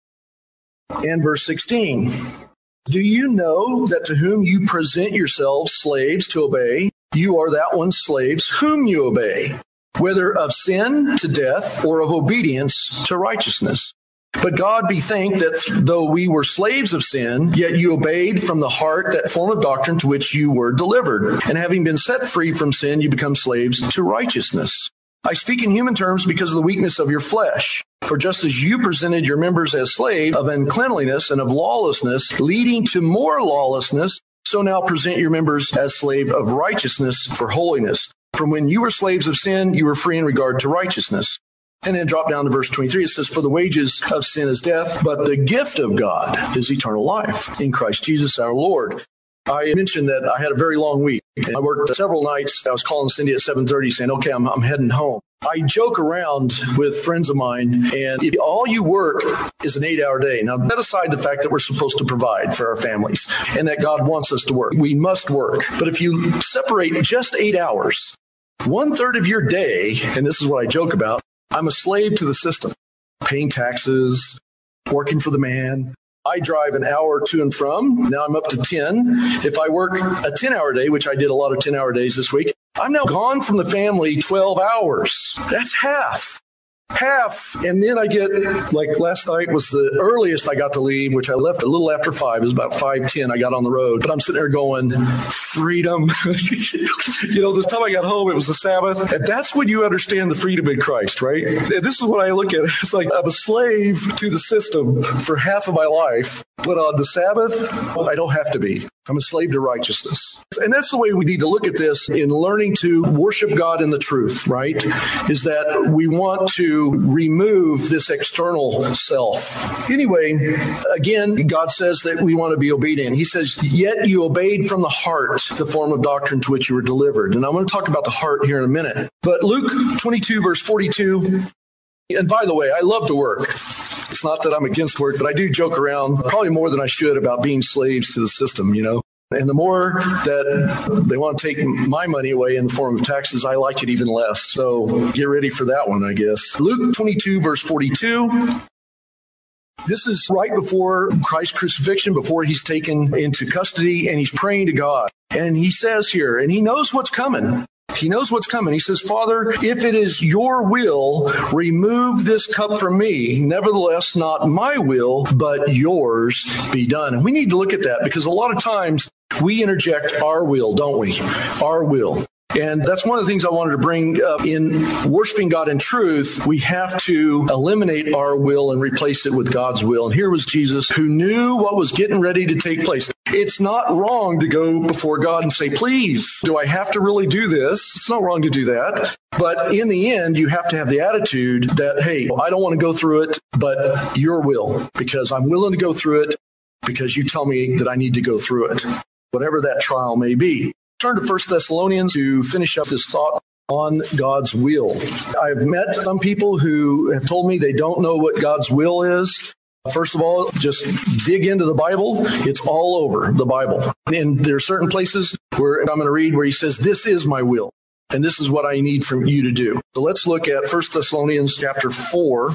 S1: and verse sixteen. Do you know that to whom you present yourselves slaves to obey, you are that one's slaves whom you obey, whether of sin to death or of obedience to righteousness? But God be thanked that though we were slaves of sin, yet you obeyed from the heart that form of doctrine to which you were delivered. And having been set free from sin, you become slaves to righteousness. I speak in human terms because of the weakness of your flesh. For just as you presented your members as slaves of uncleanliness and of lawlessness, leading to more lawlessness, so now present your members as slaves of righteousness for holiness. From when you were slaves of sin, you were free in regard to righteousness. And then drop down to verse twenty-three. It says, for the wages of sin is death, but the gift of God is eternal life in Christ Jesus our Lord. I mentioned that I had a very long week. I worked several nights. I was calling Cindy at seven thirty saying, okay, I'm, I'm heading home. I joke around with friends of mine, and if all you work is an eight-hour day. Now, set aside the fact that we're supposed to provide for our families and that God wants us to work. We must work. But if you separate just eight hours, one-third of your day, and this is what I joke about, I'm a slave to the system, paying taxes, working for the man. I drive an hour to and from. Now I'm up to ten. If I work a ten-hour day, which I did a lot of ten-hour days this week, I'm now gone from the family twelve hours. That's half. Half. And then I get, like last night was the earliest I got to leave, which I left a little after five. It was about five ten I got on the road. But I'm sitting there going, freedom. You know, this time I got home, it was the Sabbath. And that's when you understand the freedom in Christ, right? And this is what I look at. It's like I'm a slave to the system for half of my life. But on the Sabbath, I don't have to be. I'm a slave to righteousness. And that's the way we need to look at this in learning to worship God in the truth, right? Is that we want to remove this external self. Anyway, again, God says that we want to be obedient. He says, yet you obeyed from the heart the form of doctrine to which you were delivered. And I'm going to talk about the heart here in a minute. But Luke twenty-two, verse forty-two. And by the way, I love to work. It's not that I'm against work, but I do joke around probably more than I should about being slaves to the system, you know. And the more that they want to take my money away in the form of taxes, I like it even less. So get ready for that one, I guess. Luke twenty-two, verse forty-two. This is right before Christ's crucifixion, before he's taken into custody, and he's praying to God. And he says here, and he knows what's coming. He knows what's coming. He says, Father, if it is your will, remove this cup from me. Nevertheless, not my will, but yours be done. And we need to look at that because a lot of times we interject our will, don't we? Our will. And that's one of the things I wanted to bring up in worshiping God in truth. We have to eliminate our will and replace it with God's will. And here was Jesus who knew what was getting ready to take place. It's not wrong to go before God and say, please, do I have to really do this? It's not wrong to do that. But in the end, you have to have the attitude that, hey, I don't want to go through it, but your will, because I'm willing to go through it because you tell me that I need to go through it, whatever that trial may be. Turn to First Thessalonians to finish up this thought on God's will. I've met some people who have told me they don't know what God's will is. First of all, just dig into the Bible. It's all over the Bible. And there are certain places where I'm going to read where he says, this is my will, and this is what I need from you to do. So let's look at First Thessalonians chapter four.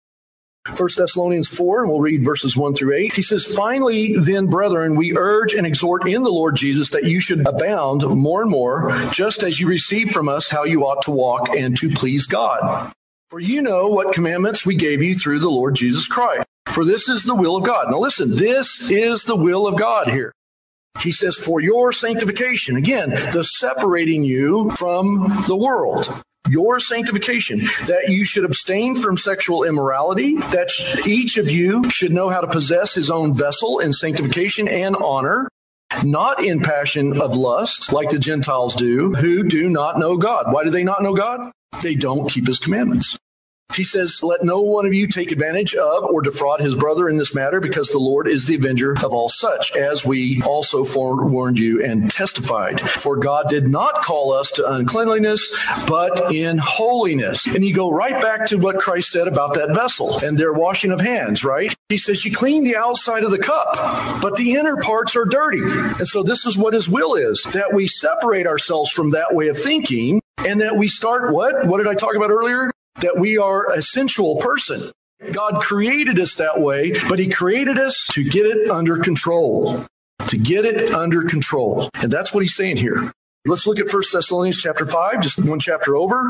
S1: First Thessalonians four, and we'll read verses one through eight. He says, finally, then, brethren, we urge and exhort in the Lord Jesus that you should abound more and more, just as you receive from us how you ought to walk and to please God. For you know what commandments we gave you through the Lord Jesus Christ. For this is the will of God. Now listen, this is the will of God here. He says, for your sanctification. Again, the separating you from the world. Your sanctification, that you should abstain from sexual immorality, that each of you should know how to possess his own vessel in sanctification and honor, not in passion of lust, like the Gentiles do, who do not know God. Why do they not know God? They don't keep his commandments. He says, let no one of you take advantage of or defraud his brother in this matter, because the Lord is the avenger of all such, as we also forewarned you and testified. For God did not call us to uncleanliness, but in holiness. And you go right back to what Christ said about that vessel and their washing of hands, right? He says, you clean the outside of the cup, but the inner parts are dirty. And so this is what his will is, that we separate ourselves from that way of thinking, and that we start what? What did I talk about earlier? That we are a sensual person. God created us that way, but he created us to get it under control, to get it under control. And that's what he's saying here. Let's look at First Thessalonians chapter five, just one chapter over.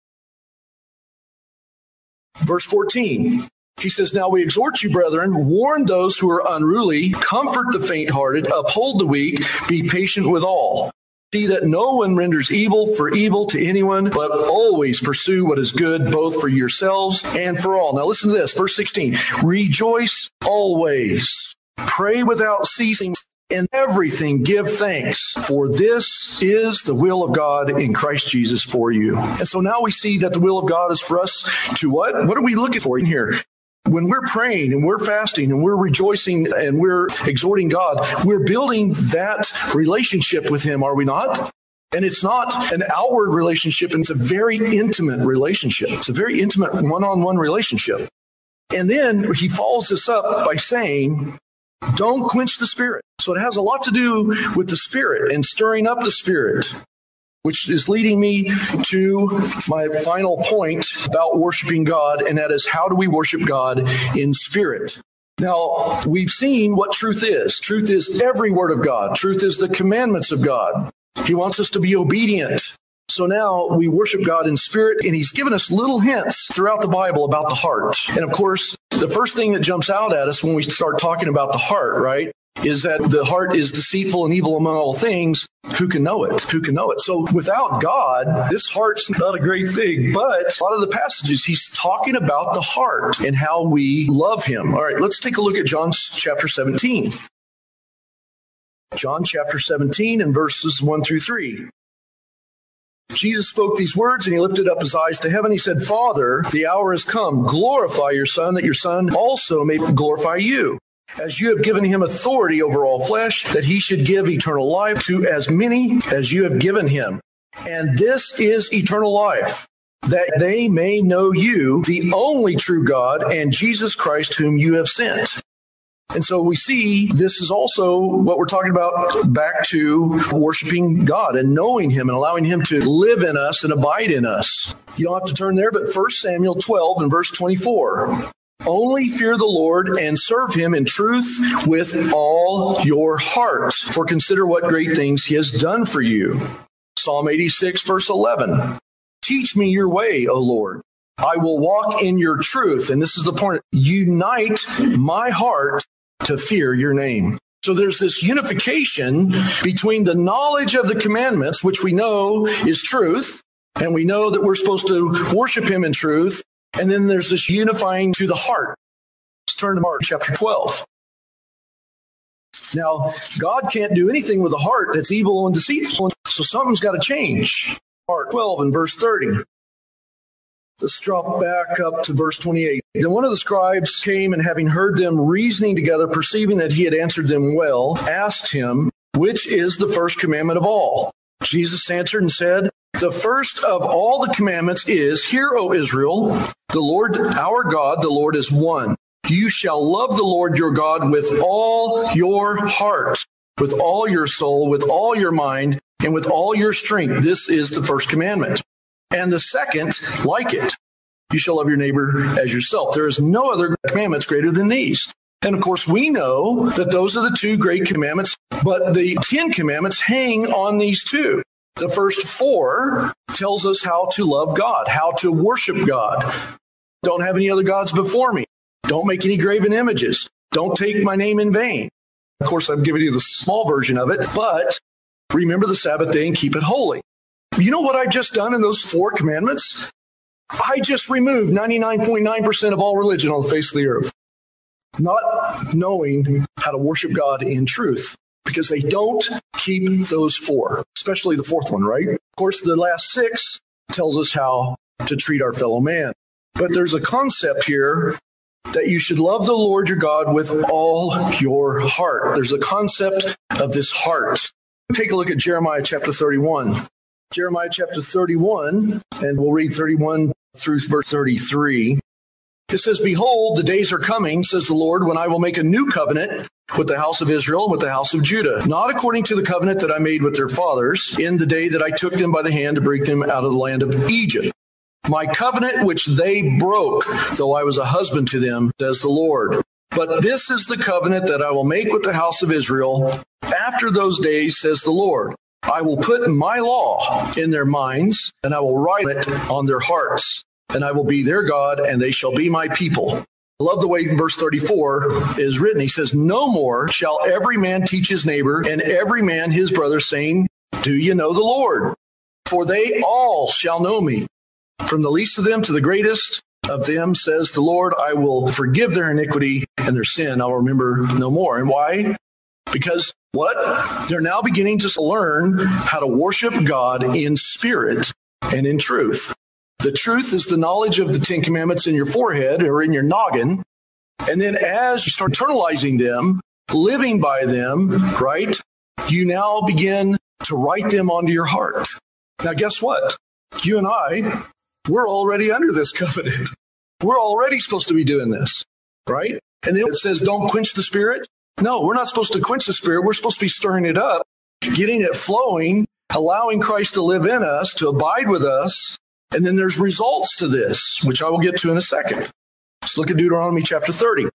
S1: Verse fourteen. He says, now we exhort you, brethren, warn those who are unruly, comfort the faint-hearted, uphold the weak, be patient with all. See that no one renders evil for evil to anyone, but always pursue what is good, both for yourselves and for all. Now listen to this, verse sixteen. Rejoice always, pray without ceasing, in everything give thanks, for this is the will of God in Christ Jesus for you. And so now we see that the will of God is for us to what? What are we looking for in here? When we're praying and we're fasting and we're rejoicing and we're exhorting God, we're building that relationship with him, are we not? And it's not an outward relationship, and it's a very intimate relationship. It's a very intimate one-on-one relationship. And then he follows this up by saying, don't quench the spirit. So it has a lot to do with the spirit and stirring up the spirit, which is leading me to my final point about worshiping God, and that is, how do we worship God in spirit? Now, we've seen what truth is. Truth is every word of God. Truth is the commandments of God. He wants us to be obedient. So now we worship God in spirit, and he's given us little hints throughout the Bible about the heart. And of course, the first thing that jumps out at us when we start talking about the heart, right, is that the heart is deceitful and evil among all things. Who can know it? Who can know it? So without God, this heart's not a great thing. But a lot of the passages, he's talking about the heart and how we love him. All right, let's take a look at John chapter seventeen. John chapter seventeen and verses one through three. Jesus spoke these words, and he lifted up his eyes to heaven. He said, Father, the hour has come. Glorify your Son, that your Son also may glorify you, as you have given him authority over all flesh, that he should give eternal life to as many as you have given him. And this is eternal life, that they may know you, the only true God, and Jesus Christ, whom you have sent. And so we see this is also what we're talking about, back to worshiping God and knowing him and allowing him to live in us and abide in us. You don't have to turn there, but First Samuel twelve and verse twenty-four. Only fear the Lord and serve him in truth with all your heart, for consider what great things he has done for you. Psalm eighty-six, verse eleven. Teach me your way, O Lord. I will walk in your truth. And this is the point. Unite my heart to fear your name. So there's this unification between the knowledge of the commandments, which we know is truth, and we know that we're supposed to worship him in truth. And then there's this unifying to the heart. Let's turn to Mark chapter twelve. Now, God can't do anything with a heart that's evil and deceitful, so something's got to change. Mark twelve and verse thirty. Let's drop back up to verse twenty-eight. Then one of the scribes came, and having heard them reasoning together, perceiving that he had answered them well, asked him, which is the first commandment of all? Jesus answered and said, the first of all the commandments is, hear, O Israel, the Lord our God, the Lord is one. You shall love the Lord your God with all your heart, with all your soul, with all your mind, and with all your strength. This is the first commandment. And the second, like it, you shall love your neighbor as yourself. There is no other commandments greater than these. And of course, we know that those are the two great commandments, but the Ten Commandments hang on these two. The first four tells us how to love God, how to worship God. Don't have any other gods before me. Don't make any graven images. Don't take my name in vain. Of course, I'm giving you the small version of it, but remember the Sabbath day and keep it holy. You know what I've just done in those four commandments? I just removed ninety-nine point nine percent of all religion on the face of the earth. Not knowing how to worship God in truth, because they don't keep those four, especially the fourth one, right? Of course, the last six tells us how to treat our fellow man. But there's a concept here that you should love the Lord your God with all your heart. There's a concept of this heart. Take a look at Jeremiah chapter thirty-one. Jeremiah chapter thirty-one, and we'll read thirty-one through verse thirty-three. It says, behold, the days are coming, says the Lord, when I will make a new covenant with the house of Israel and with the house of Judah, not according to the covenant that I made with their fathers in the day that I took them by the hand to bring them out of the land of Egypt. My covenant which they broke, though I was a husband to them, says the Lord. But this is the covenant that I will make with the house of Israel after those days, says the Lord. I will put my law in their minds, and I will write it on their hearts, and I will be their God, and they shall be my people. I love the way verse thirty-four is written. He says, no more shall every man teach his neighbor and every man his brother, saying, do you know the Lord? For they all shall know me, from the least of them to the greatest of them, says the Lord. I will forgive their iniquity and their sin. I'll remember no more. And why? Because what? They're now beginning to learn how to worship God in spirit and in truth. The truth is the knowledge of the Ten Commandments in your forehead or in your noggin. And then as you start internalizing them, living by them, right, you now begin to write them onto your heart. Now, guess what? You and I, we're already under this covenant. We're already supposed to be doing this, right? And then it says, don't quench the spirit. No, we're not supposed to quench the spirit. We're supposed to be stirring it up, getting it flowing, allowing Christ to live in us, to abide with us. And then there's results to this, which I will get to in a second. Let's look at Deuteronomy chapter thirty.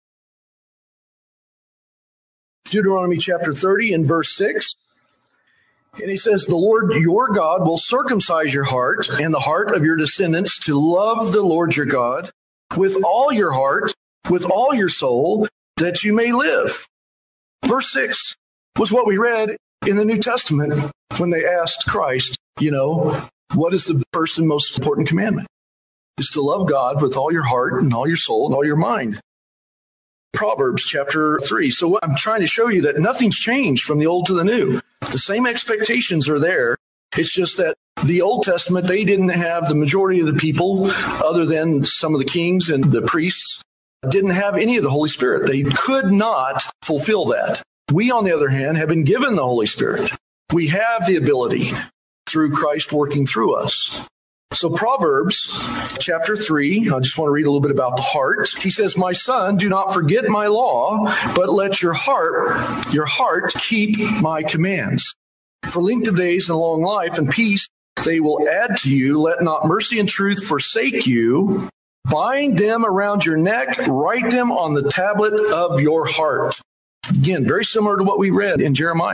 S1: Deuteronomy chapter thirty and verse six. And he says, the Lord your God will circumcise your heart and the heart of your descendants to love the Lord your God with all your heart, with all your soul, that you may live. Verse six was what we read in the New Testament when they asked Christ, you know, what is the first and most important commandment? Is to love God with all your heart and all your soul and all your mind. Proverbs chapter three. So what I'm trying to show you that nothing's changed from the old to the new. The same expectations are there. It's just that the Old Testament, they didn't have the majority of the people, other than some of the kings and the priests, didn't have any of the Holy Spirit. They could not fulfill that. We, on the other hand, have been given the Holy Spirit. We have the ability through Christ working through us. So Proverbs chapter three, I just want to read a little bit about the heart. He says, my son, do not forget my law, but let your heart, your heart keep my commands. For length of days and long life and peace, they will add to you. Let not mercy and truth forsake you. Bind them around your neck, write them on the tablet of your heart. Again, very similar to what we read in Jeremiah.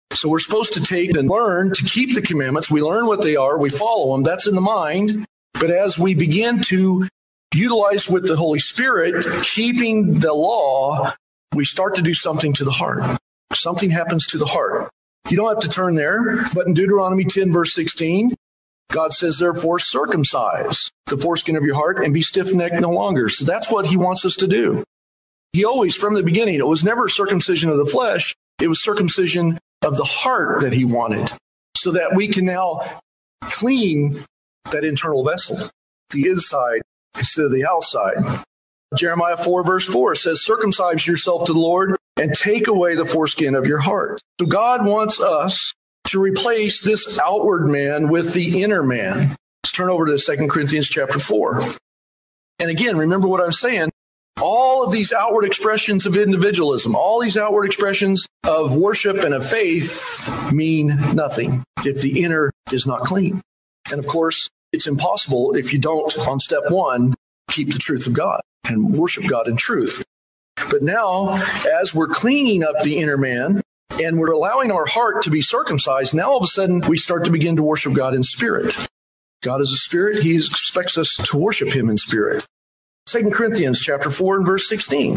S1: So we're supposed to take and learn to keep the commandments. We learn what they are. We follow them. That's in the mind. But as we begin to utilize with the Holy Spirit, keeping the law, we start to do something to the heart. Something happens to the heart. You don't have to turn there, but in Deuteronomy ten, verse sixteen, God says, therefore, circumcise the foreskin of your heart and be stiff-necked no longer. So that's what he wants us to do. He always, from the beginning, it was never circumcision of the flesh. It was circumcision of the heart that he wanted, so that we can now clean that internal vessel, the inside instead of the outside. Jeremiah four, verse four says, circumcise yourself to the Lord and take away the foreskin of your heart. So God wants us to replace this outward man with the inner man. Let's turn over to Second Corinthians chapter four. And again, remember what I'm saying. All of these outward expressions of individualism, all these outward expressions of worship and of faith mean nothing if the inner is not clean. And of course, it's impossible if you don't, on step one, keep the truth of God and worship God in truth. But now, as we're cleaning up the inner man and we're allowing our heart to be circumcised, now all of a sudden we start to begin to worship God in spirit. God is a spirit. He expects us to worship him in spirit. Second Corinthians chapter four and verse sixteen.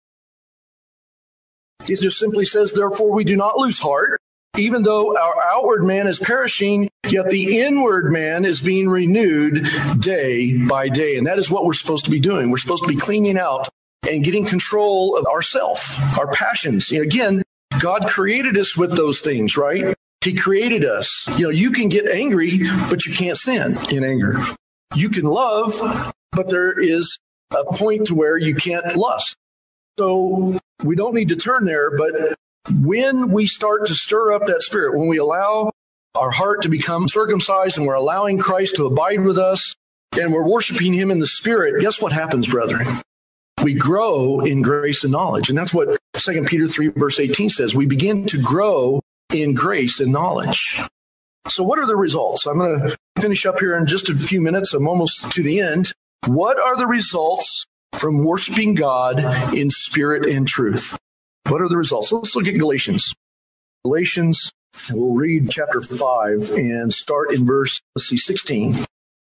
S1: It just simply says, therefore we do not lose heart, even though our outward man is perishing, yet the inward man is being renewed day by day. And that is what we're supposed to be doing. We're supposed to be cleaning out and getting control of ourself, our passions. You know, again, God created us with those things, right? He created us. You know, you can get angry, but you can't sin in anger. You can love, but there is a point to where you can't lust. So we don't need to turn there, but when we start to stir up that spirit, when we allow our heart to become circumcised and we're allowing Christ to abide with us and we're worshiping him in the spirit, guess what happens, brethren? We grow in grace and knowledge. And that's what Second Peter three, verse eighteen says. We begin to grow in grace and knowledge. So what are the results? I'm going to finish up here in just a few minutes. I'm almost to the end. What are the results from worshiping God in spirit and truth? What are the results? Let's look at Galatians. Galatians, we'll read chapter five and start in verse, let's see, sixteen.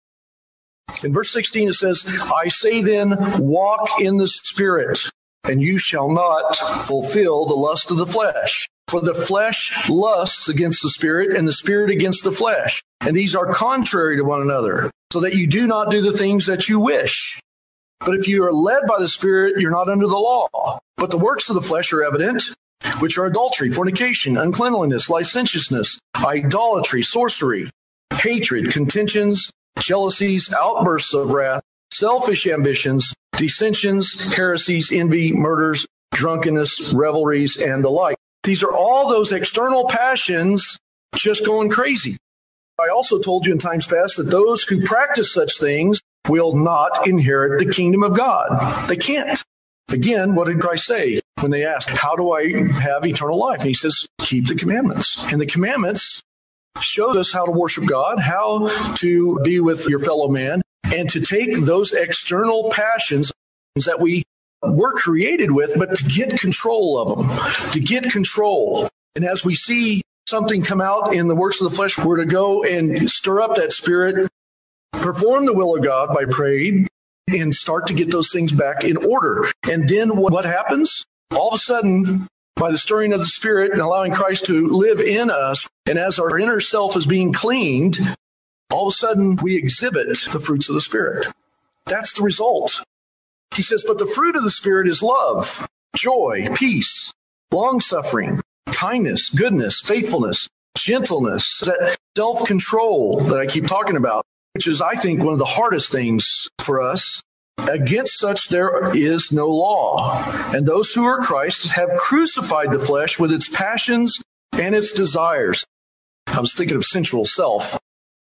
S1: In verse sixteen, it says, I say then, walk in the spirit, and you shall not fulfill the lust of the flesh. For the flesh lusts against the spirit, and the spirit against the flesh. And these are contrary to one another, so that you do not do the things that you wish. But if you are led by the Spirit, you're not under the law. But the works of the flesh are evident, which are adultery, fornication, uncleanliness, licentiousness, idolatry, sorcery, hatred, contentions, jealousies, outbursts of wrath, selfish ambitions, dissensions, heresies, envy, murders, drunkenness, revelries, and the like. These are all those external passions just going crazy. I also told you in times past that those who practice such things will not inherit the kingdom of God. They can't. Again, what did Christ say when they asked, how do I have eternal life? And he says, keep the commandments. And the commandments show us how to worship God, how to be with your fellow man, and to take those external passions that we were created with, but to get control of them, to get control. And as we see something come out in the works of the flesh, we're to go and stir up that spirit, perform the will of God by praying, and start to get those things back in order. And then what happens? All of a sudden, by the stirring of the Spirit and allowing Christ to live in us, and as our inner self is being cleaned, all of a sudden we exhibit the fruits of the Spirit. That's the result. He says, but the fruit of the Spirit is love, joy, peace, long-suffering, kindness, goodness, faithfulness, gentleness, that self-control that I keep talking about, which is, I think, one of the hardest things for us. Against such there is no law. And those who are Christ have crucified the flesh with its passions and its desires. I was thinking of sensual self.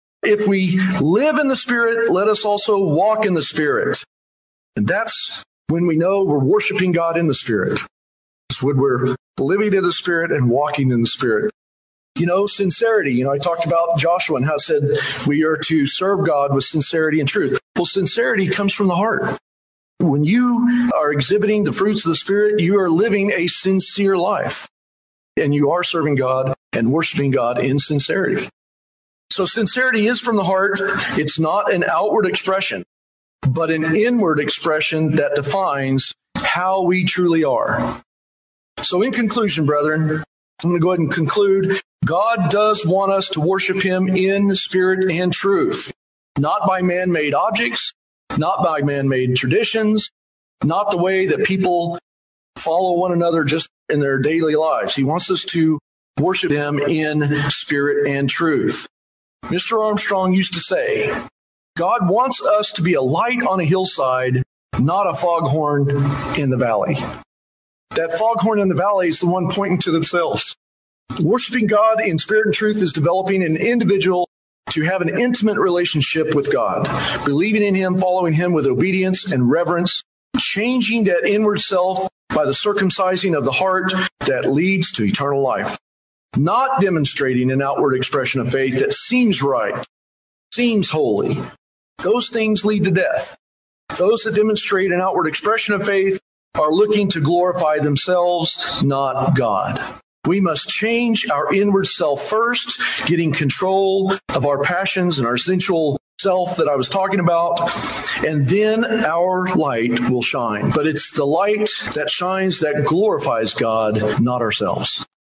S1: If we live in the Spirit, let us also walk in the Spirit. And that's when we know we're worshiping God in the Spirit. It's when we're living in the Spirit and walking in the Spirit. You know, sincerity. You know, I talked about Joshua and how it said we are to serve God with sincerity and truth. Well, sincerity comes from the heart. When you are exhibiting the fruits of the Spirit, you are living a sincere life. And you are serving God and worshiping God in sincerity. So sincerity is from the heart. It's not an outward expression, but an inward expression that defines how we truly are. So in conclusion, brethren, I'm going to go ahead and conclude. God does want us to worship him in spirit and truth, not by man-made objects, not by man-made traditions, not the way that people follow one another just in their daily lives. He wants us to worship him in spirit and truth. Mister Armstrong used to say, God wants us to be a light on a hillside, not a foghorn in the valley. That foghorn in the valley is the one pointing to themselves. Worshiping God in spirit and truth is developing an individual to have an intimate relationship with God, believing in him, following him with obedience and reverence, changing that inward self by the circumcising of the heart that leads to eternal life. Not demonstrating an outward expression of faith that seems right, seems holy. Those things lead to death. Those that demonstrate an outward expression of faith are looking to glorify themselves, not God. We must change our inward self first, getting control of our passions and our sensual self that I was talking about, and then our light will shine. But it's the light that shines that glorifies God, not ourselves.